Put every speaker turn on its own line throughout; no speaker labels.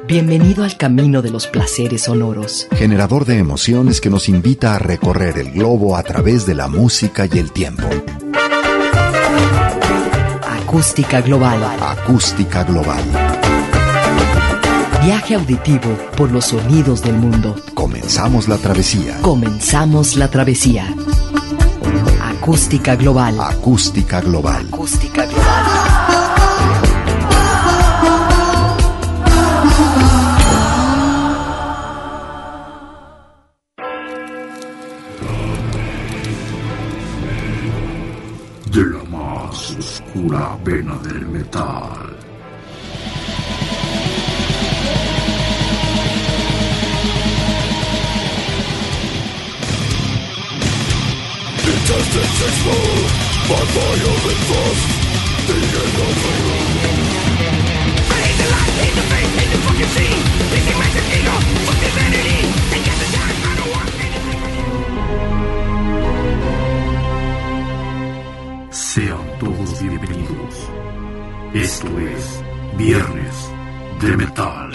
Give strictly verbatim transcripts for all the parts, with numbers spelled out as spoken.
Bienvenido al camino de los placeres sonoros.
Generador de emociones que nos invita a recorrer el globo a través de la música y el tiempo.
Acústica Global.
Acústica Global.
Viaje auditivo por los sonidos del mundo.
Comenzamos la travesía.
Comenzamos la travesía. Acústica Global.
Acústica Global.
Acústica Global.
De la más oscura vena del metal.
Intestines explode by fire and frost. The end of the road. I hate the light, hate the face, hate the fucking scene. It's the massive ego, fuck the vanity. And get the time, I don't want anything.
Sean todos bienvenidos. Esto es Viernes de Metal.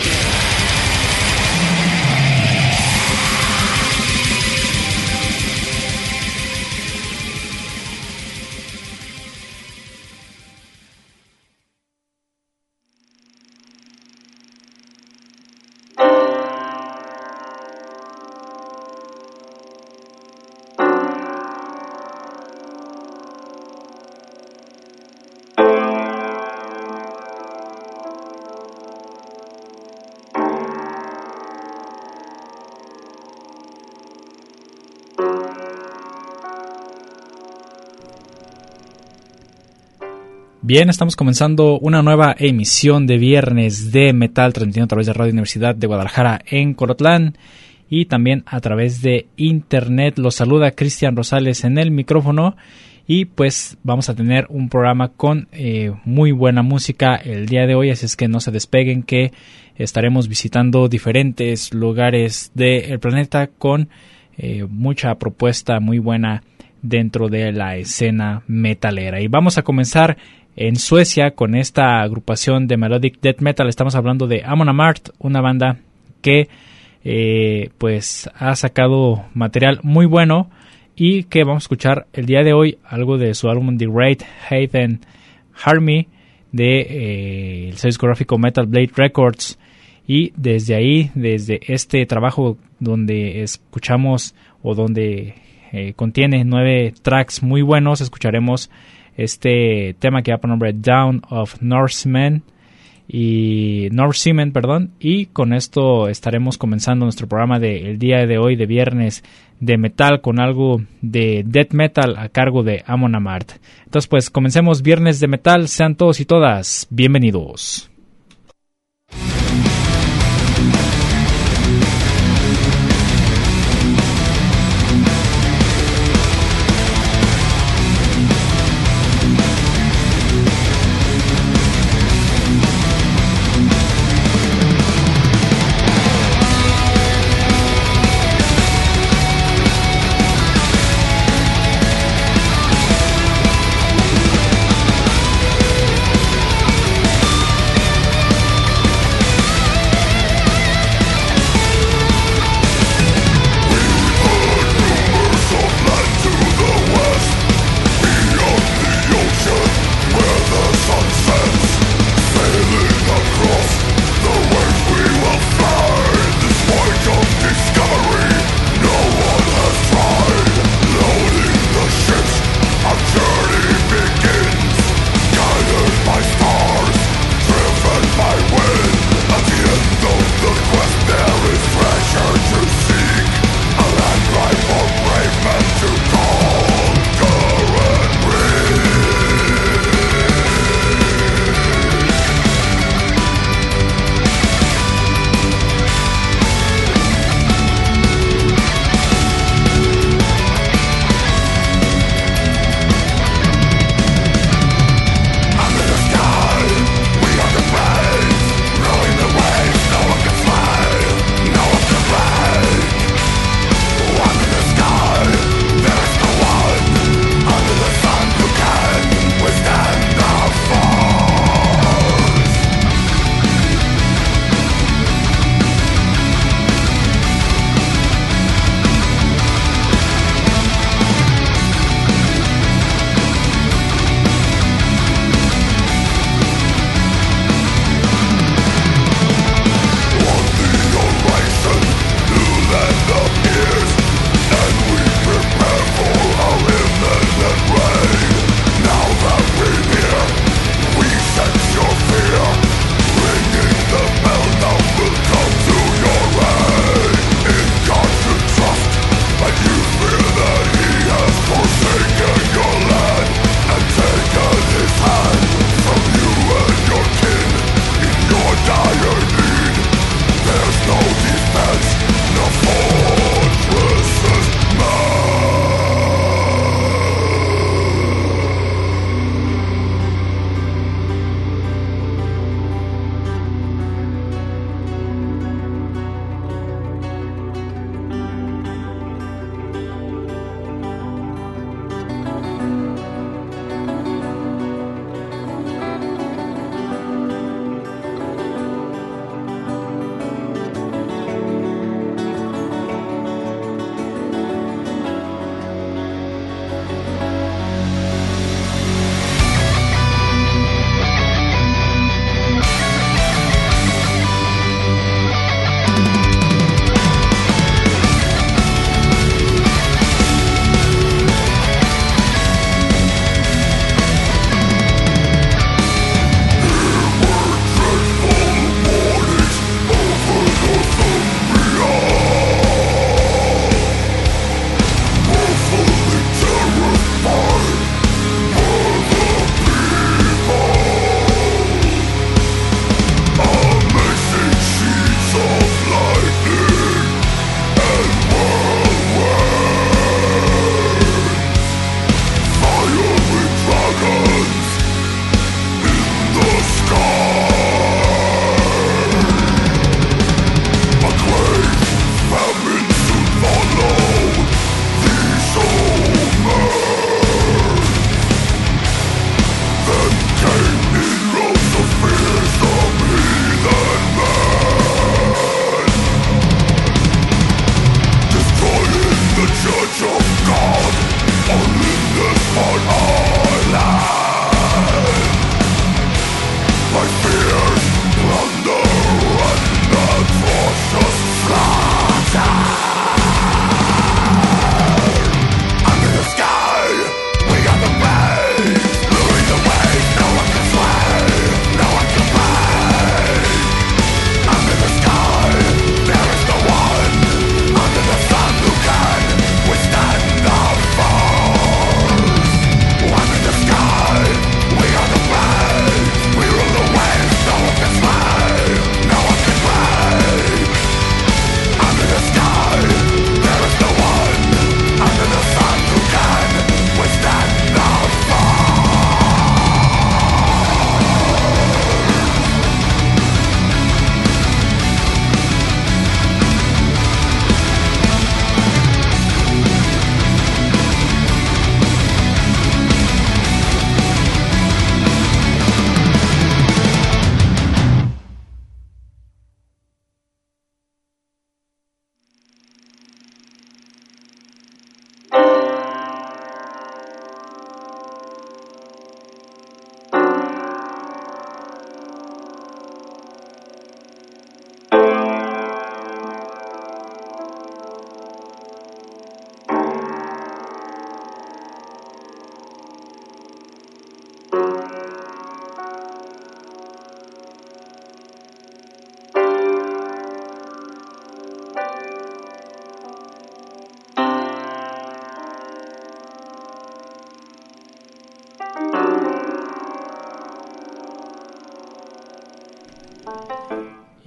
Bien, estamos comenzando una nueva emisión de Viernes de Metal, transmitiendo a través de Radio Universidad de Guadalajara en Colotlán y también a través de internet. Los saluda Cristian Rosales en el micrófono y pues vamos a tener un programa con eh, muy buena música el día de hoy, así es que no se despeguen, que estaremos visitando diferentes lugares del planeta con eh, mucha propuesta muy buena dentro de la escena metalera. Y vamos a comenzar en Suecia con esta agrupación de melodic death metal. Estamos hablando de Amon Amarth, una banda que eh, pues ha sacado material muy bueno y que vamos a escuchar el día de hoy algo de su álbum The Great Hate and Harmony de eh, el sello discográfico Metal Blade Records. Y desde ahí, desde este trabajo donde escuchamos o donde eh, contiene nueve tracks muy buenos, escucharemos este tema que va por nombre Dawn of Norsemen y Norsemen, perdón, y con esto estaremos comenzando nuestro programa del día de hoy de Viernes de Metal con algo de death metal a cargo de Amon Amarth. Entonces pues comencemos Viernes de Metal, sean todos y todas bienvenidos.
We'll be right back.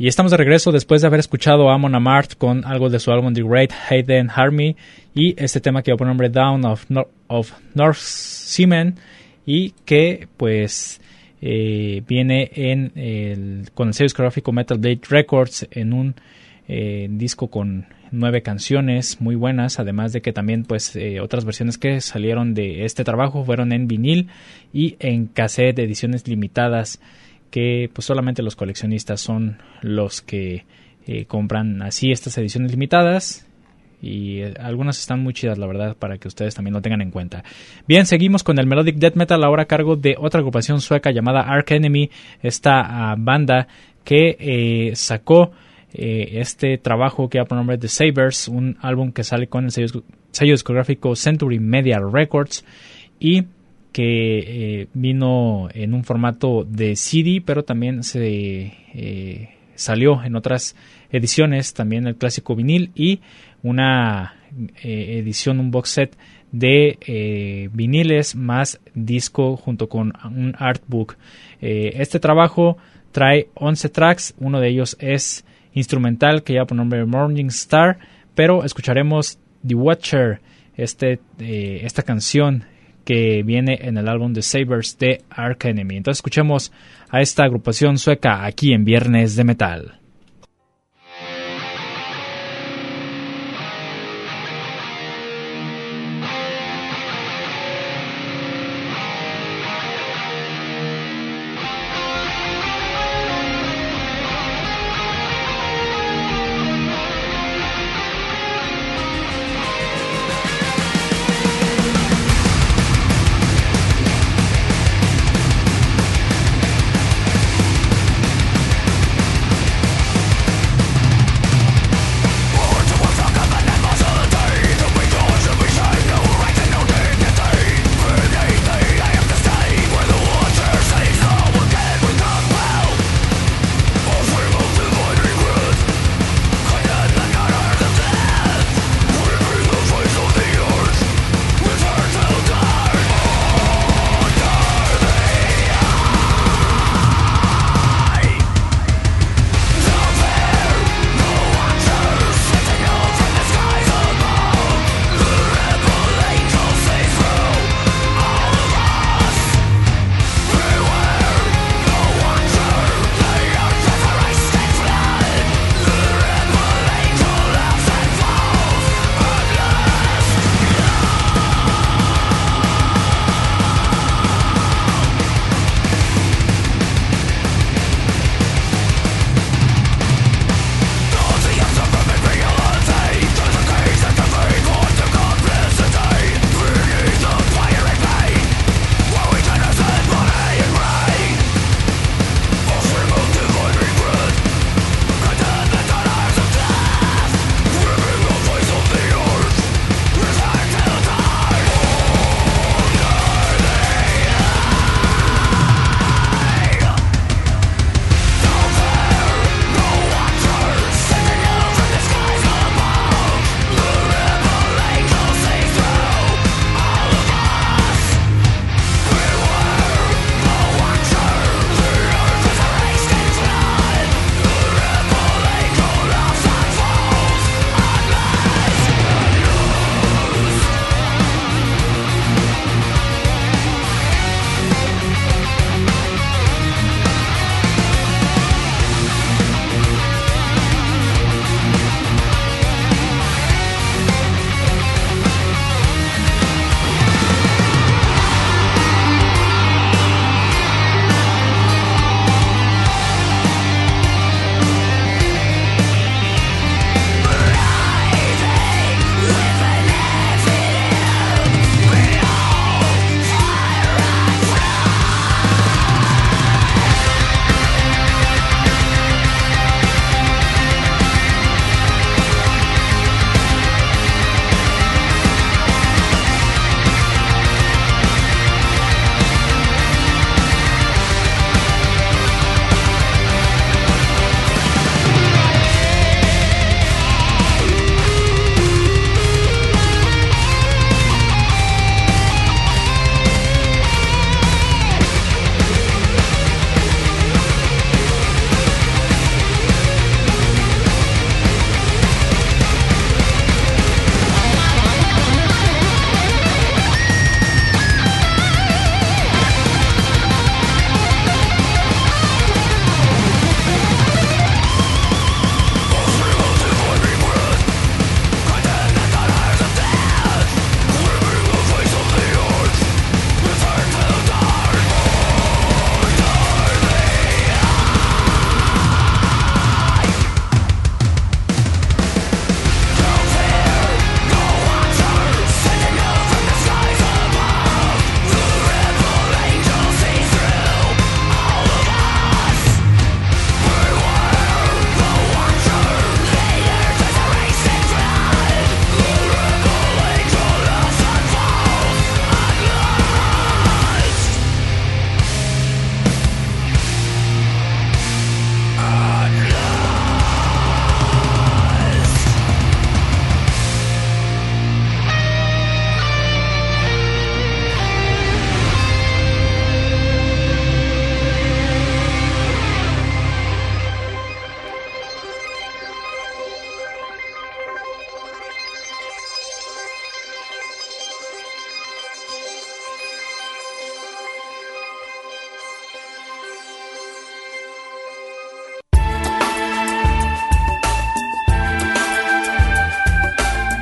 Y estamos de regreso después de haber escuchado a Amon Amarth con algo de su álbum The Great Hate and Harmony y este tema que va por nombre Down of, Nor- of North Seamen y que pues eh, viene en el, con el sello discográfico Metal Blade Records en un eh, disco con nueve canciones muy buenas, además de que también pues eh, otras versiones que salieron de este trabajo fueron en vinil y en cassette de ediciones limitadas que pues solamente los coleccionistas son los que eh, compran así estas ediciones limitadas y eh, algunas están muy chidas, la verdad, para que ustedes también lo tengan en cuenta. Bien, seguimos con el Melodic Death Metal, ahora a cargo de otra agrupación sueca llamada Arch Enemy, esta uh, banda que eh, sacó eh, este trabajo que va por nombre The Sabers, un álbum que sale con el sello, sello discográfico Century Media Records y que eh, vino en un formato de C D, pero también se eh, salió en otras ediciones, también el clásico vinil y una eh, edición, un box set de eh, viniles más disco junto con un artbook. Eh, este trabajo trae once tracks, uno de ellos es instrumental que lleva por nombre Morning Star, pero escucharemos The Watcher, este, eh, esta canción que viene en el álbum The Sabers de Arch Enemy. Entonces escuchemos a esta agrupación sueca aquí en Viernes de Metal.
We'll be right back.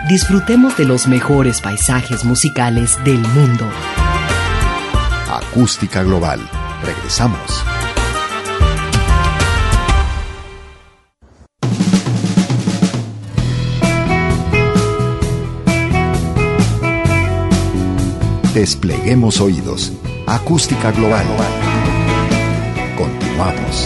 disfrutemos de los mejores paisajes musicales del mundo.
Acústica Global. Regresamos. Despleguemos oídos. Acústica Global. Continuamos.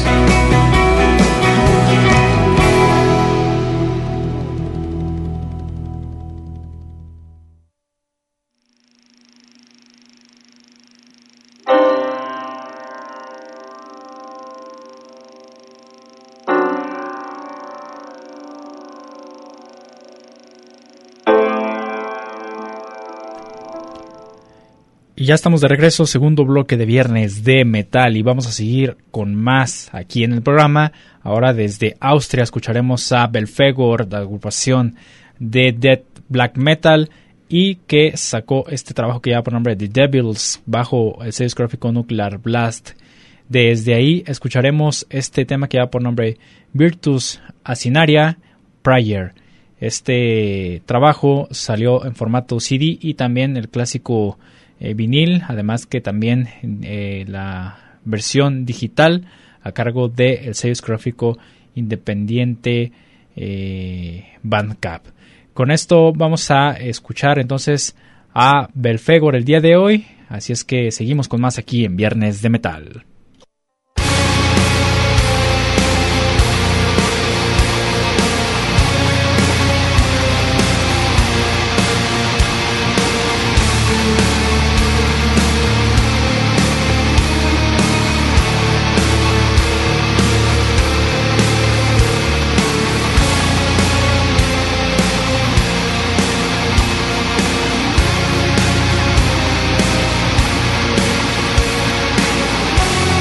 Y ya estamos de regreso, segundo bloque de Viernes de Metal, y vamos a seguir con más aquí en el programa. Ahora desde Austria escucharemos a Belfegor, la agrupación de death black metal, y que sacó este trabajo que lleva por nombre The Devils bajo el sello discográfico Nuclear Blast. Desde ahí escucharemos este tema que lleva por nombre Virtus Asinaria Prayer. Este trabajo salió en formato C D y también el clásico Eh, vinil, además que también eh, la versión digital a cargo del sello discográfico independiente eh, Bandcamp. Con esto vamos a escuchar entonces a Belfegor el día de hoy, así es que seguimos con más aquí en Viernes de Metal.
We'll be right back.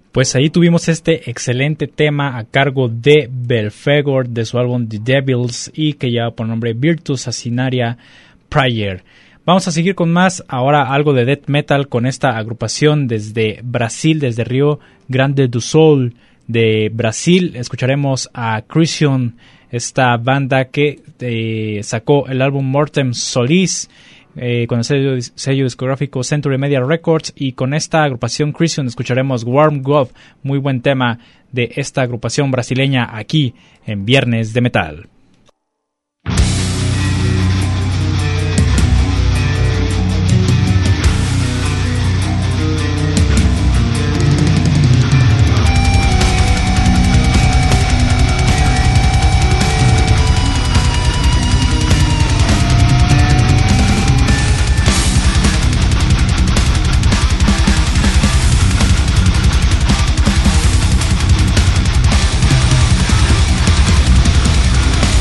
Pues ahí tuvimos este excelente tema a cargo de Belphegor de su álbum The Devils y que lleva por nombre Virtus Asinaria Prayer. Vamos a seguir con más, ahora algo de death metal con esta agrupación desde Brasil, desde Rio Grande do Sul de Brasil. Escucharemos a Crisium, esta banda que eh, sacó el álbum Mortem Solis Eh, con el sello, sello discográfico Century Media Records, y con esta agrupación Crisium escucharemos Warm God, muy buen tema de esta agrupación brasileña aquí en Viernes de Metal.
We'll be right back.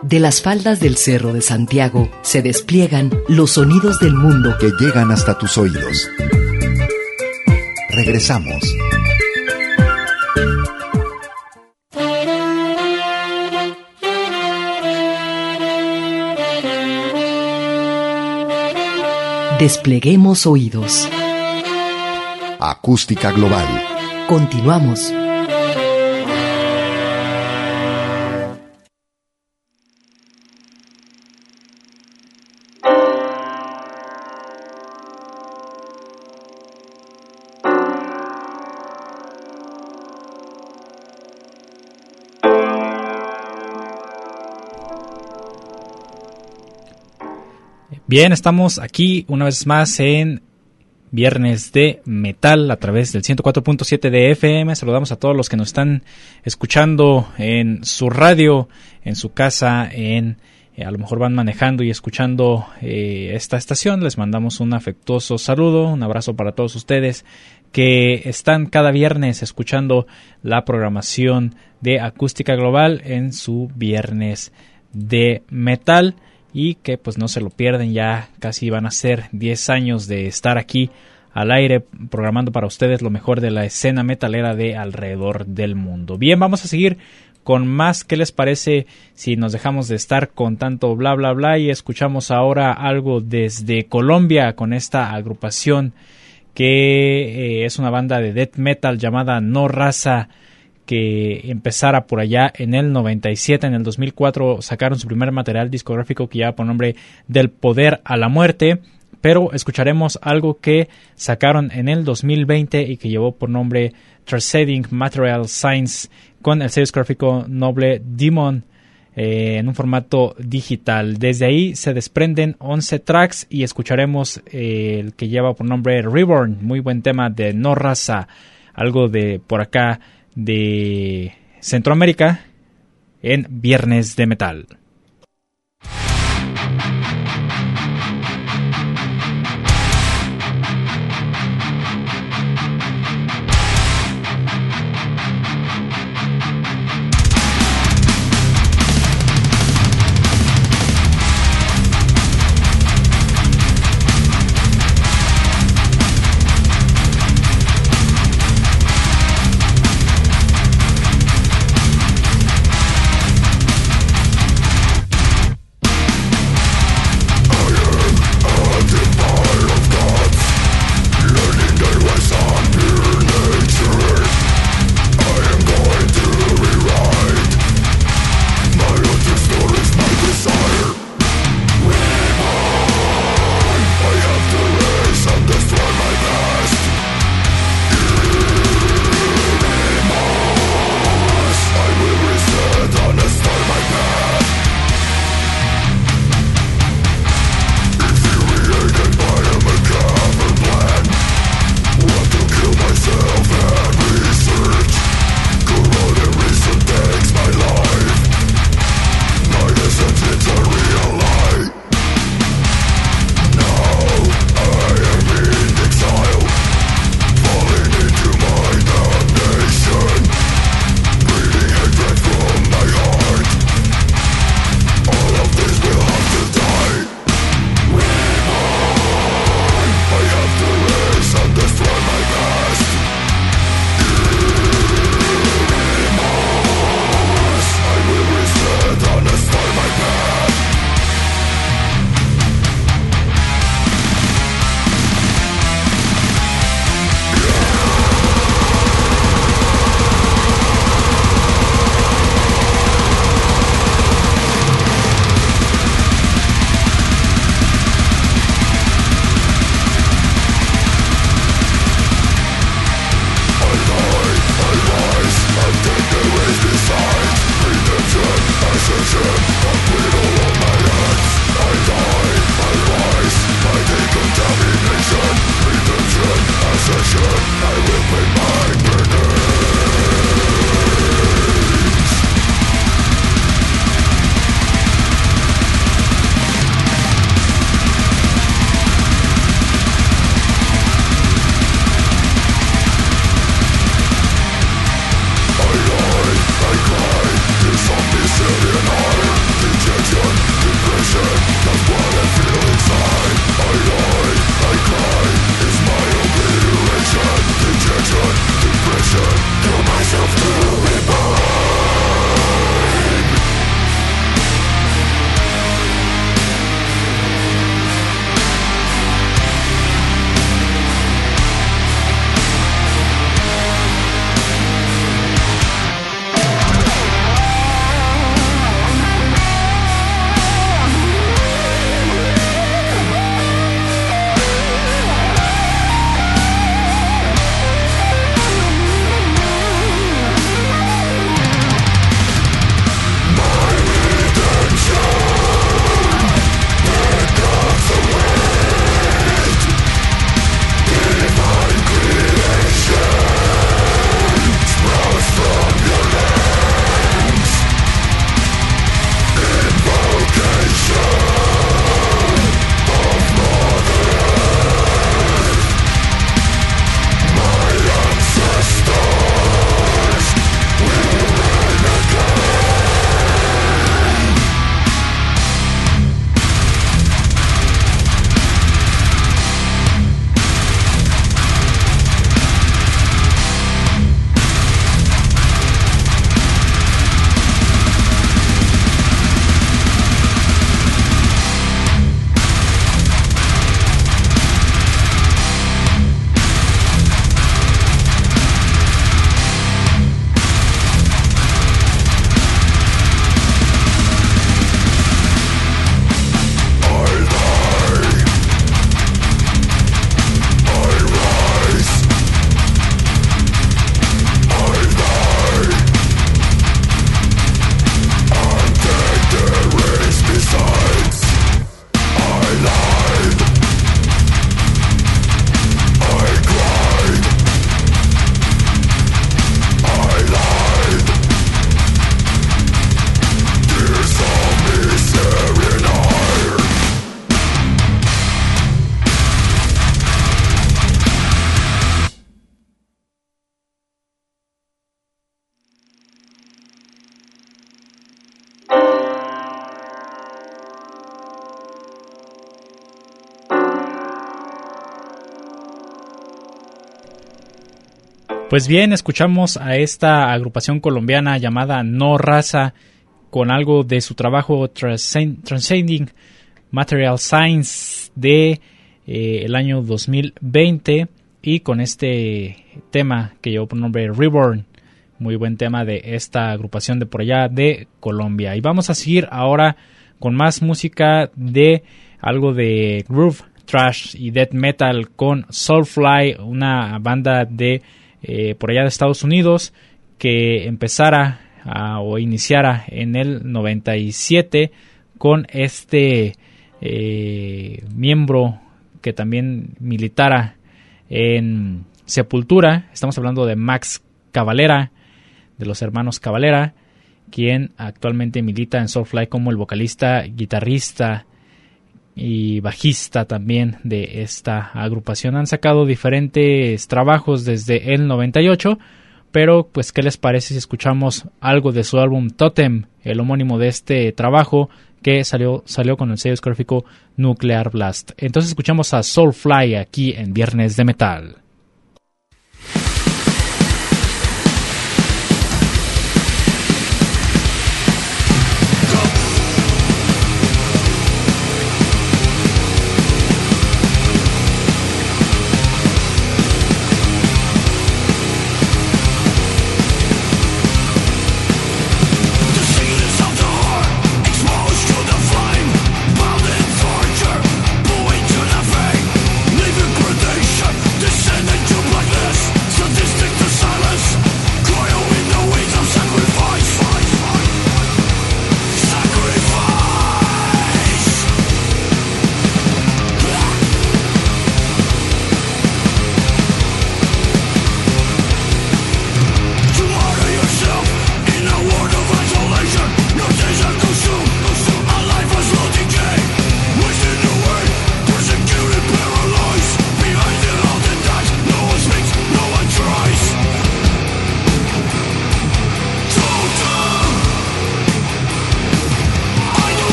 De las faldas del Cerro de Santiago se despliegan los sonidos del mundo
que llegan hasta tus oídos. Regresamos.
Despleguemos oídos.
Acústica Global.
Continuamos.
Bien, estamos aquí una vez más en Viernes de Metal a través del ciento cuatro punto siete de F M. Saludamos a todos los que nos están escuchando en su radio, en su casa, en eh, a lo mejor van manejando y escuchando eh, esta estación. Les mandamos un afectuoso saludo, un abrazo para todos ustedes que están cada viernes escuchando la programación de Acústica Global en su Viernes de Metal. Y que pues no se lo pierden, ya casi van a ser diez años de estar aquí al aire programando para ustedes lo mejor de la escena metalera de alrededor del mundo. Bien, vamos a seguir con más. ¿Qué les parece si nos dejamos de estar con tanto bla bla bla y escuchamos ahora algo desde Colombia con esta agrupación que eh, es una banda de death metal llamada No Raza, que empezara por allá en el noventa y siete. En el dos mil cuatro sacaron su primer material discográfico que lleva por nombre Del Poder a la Muerte, pero escucharemos algo que sacaron en el dos mil veinte y que llevó por nombre Transcending Material Science con el sello discográfico Noble Demon eh, en un formato digital. Desde ahí se desprenden once tracks y escucharemos eh, el que lleva por nombre Reborn, muy buen tema de No Raza, algo de por acá de Centroamérica en Viernes de Metal. Pues bien, escuchamos a esta agrupación colombiana llamada No Raza con algo de su trabajo Transcend- Transcending Material Science de eh, el año dos mil veinte y con este tema que llevó por nombre Reborn, muy buen tema de esta agrupación de por allá de Colombia. Y vamos a seguir ahora con más música de algo de groove, thrash y death metal con Soulfly, una banda de Eh, por allá de Estados Unidos que empezara a, o iniciara en el noventa y siete con este eh, miembro que también militara en Sepultura. Estamos hablando de Max Cavalera, de los hermanos Cavalera, quien actualmente milita en Soulfly como el vocalista, guitarrista y bajista también de esta agrupación. Han sacado diferentes trabajos desde el noventa y ocho, pero pues ¿qué les parece si escuchamos algo de su álbum Totem, el homónimo de este trabajo que salió, salió con el sello discográfico Nuclear Blast? Entonces escuchamos a Soulfly aquí en Viernes de Metal.
This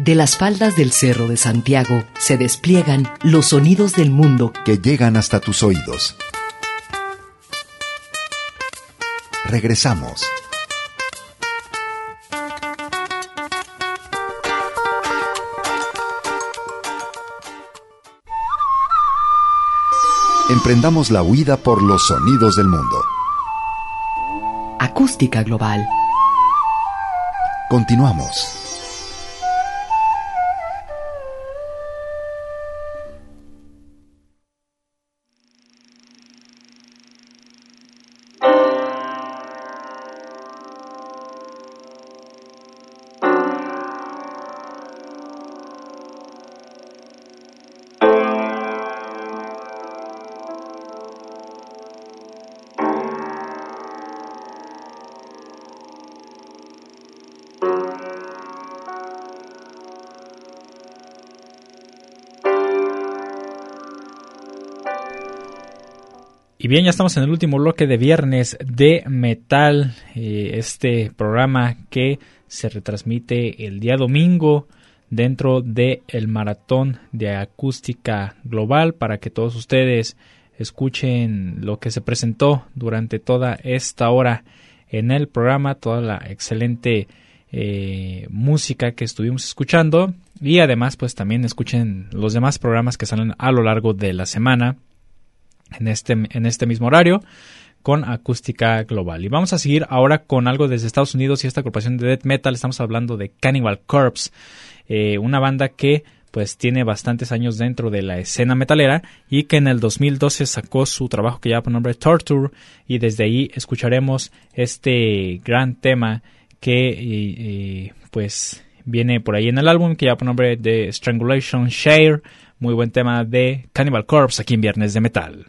De las faldas del Cerro de Santiago se despliegan los sonidos del mundo
que llegan hasta tus oídos. Regresamos. Emprendamos la huida por los sonidos del mundo.
Acústica Global.
Continuamos.
Y bien, ya estamos en el último bloque de Viernes de Metal, eh, este programa que se retransmite el día domingo dentro del Maratón de Acústica Global para que todos ustedes escuchen lo que se presentó durante toda esta hora en el programa, toda la excelente eh, música que estuvimos escuchando y además pues también escuchen los demás programas que salen a lo largo de la semana en este, en este mismo horario con Acústica Global. Y vamos a seguir ahora con algo desde Estados Unidos y esta agrupación de death metal. Estamos hablando de Cannibal Corpse, eh, una banda que pues tiene bastantes años dentro de la escena metalera y que en el dos mil doce sacó su trabajo que lleva por nombre Torture, y desde ahí escucharemos este gran tema que eh, eh, pues viene por ahí en el álbum que lleva por nombre de Strangulation Share. Muy buen tema de Cannibal Corpse aquí en Viernes de Metal.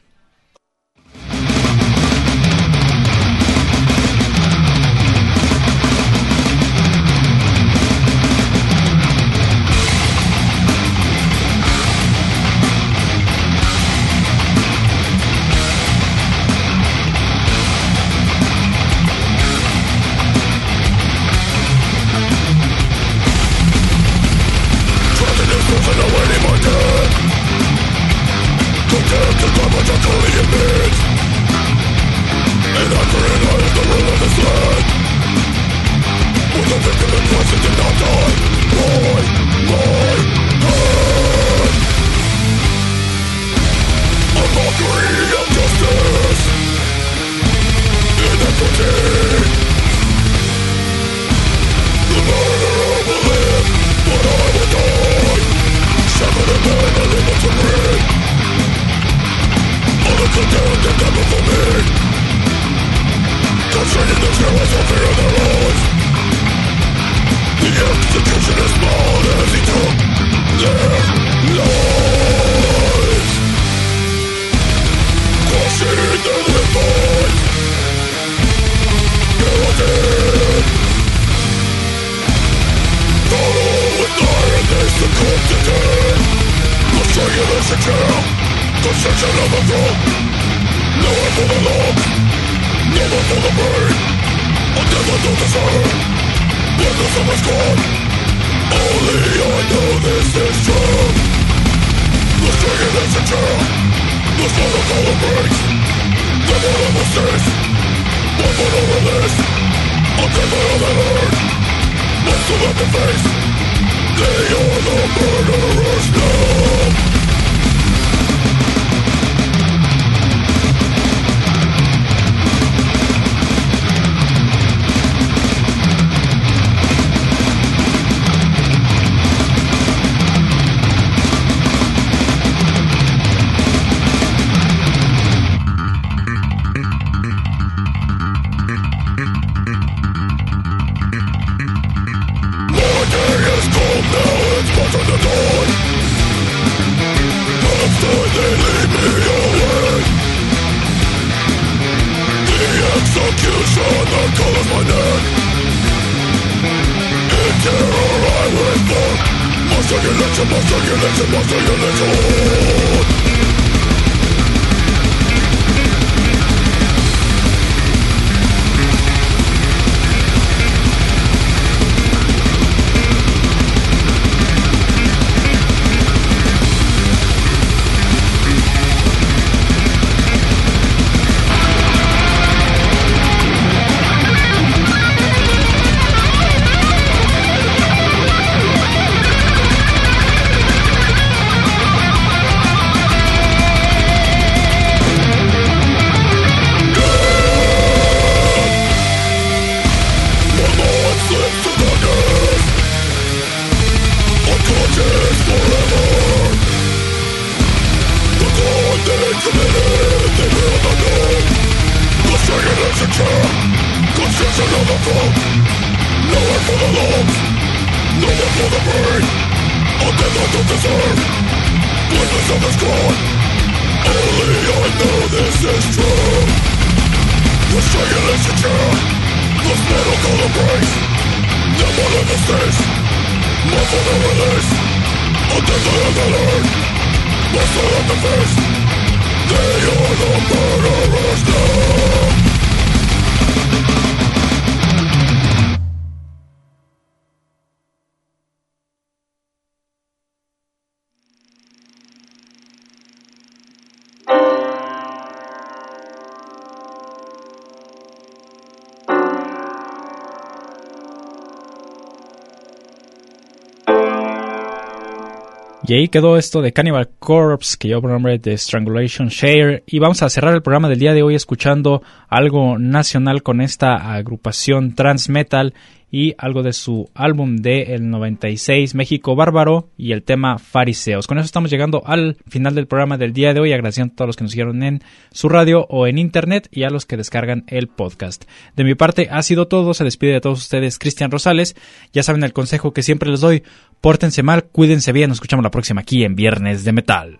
Y ahí quedó esto de Cannibal Corpse, que lleva por nombre de Strangulation Share. Y vamos a cerrar el programa del día de hoy escuchando algo nacional con esta agrupación Trans Metal y algo de su álbum del noventa y seis, México Bárbaro, y el tema Fariseos. Con eso estamos llegando al final del programa del día de hoy, agradeciendo a todos los que nos siguieron en su radio o en internet y a los que descargan el podcast. De mi parte ha sido todo, se despide de todos ustedes Cristian Rosales. Ya saben el consejo que siempre les doy: pórtense mal, cuídense bien, nos escuchamos la próxima aquí en Viernes de Metal.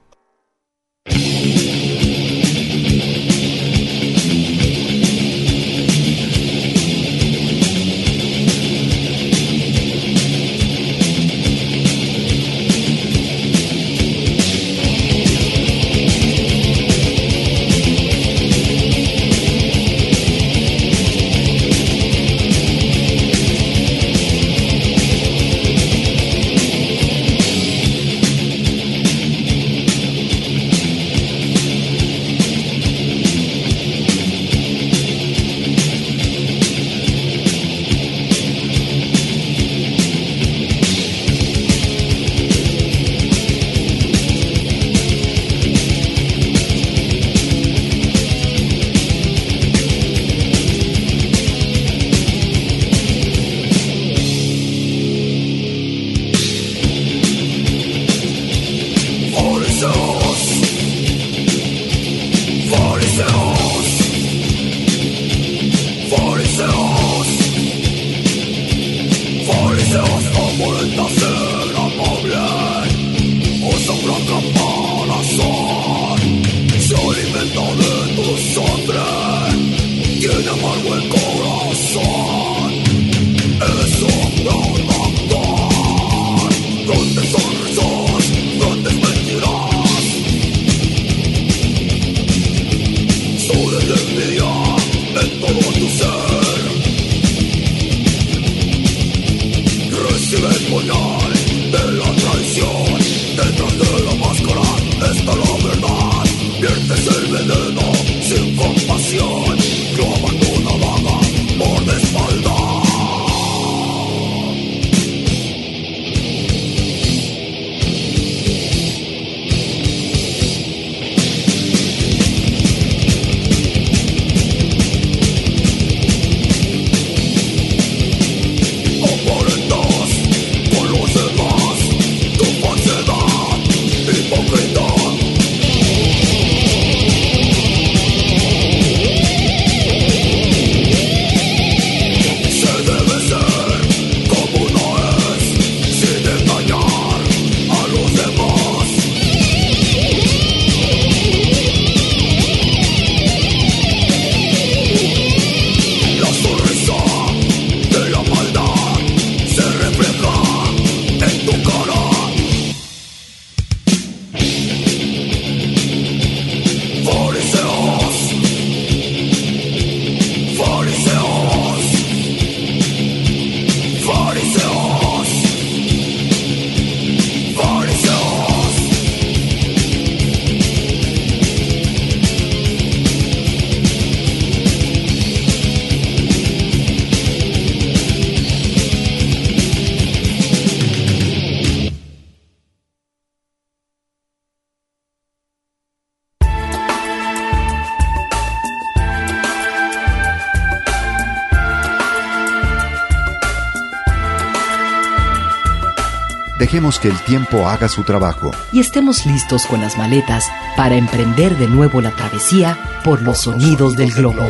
Dejemos que el tiempo haga su trabajo.
Y estemos listos con las maletas para emprender de nuevo la travesía por los sonidos del globo.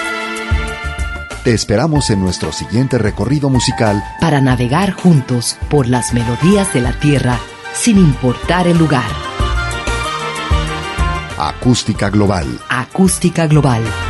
Te esperamos en nuestro siguiente recorrido musical
para navegar juntos por las melodías de la tierra sin importar el lugar.
Acústica Global.
Acústica Global.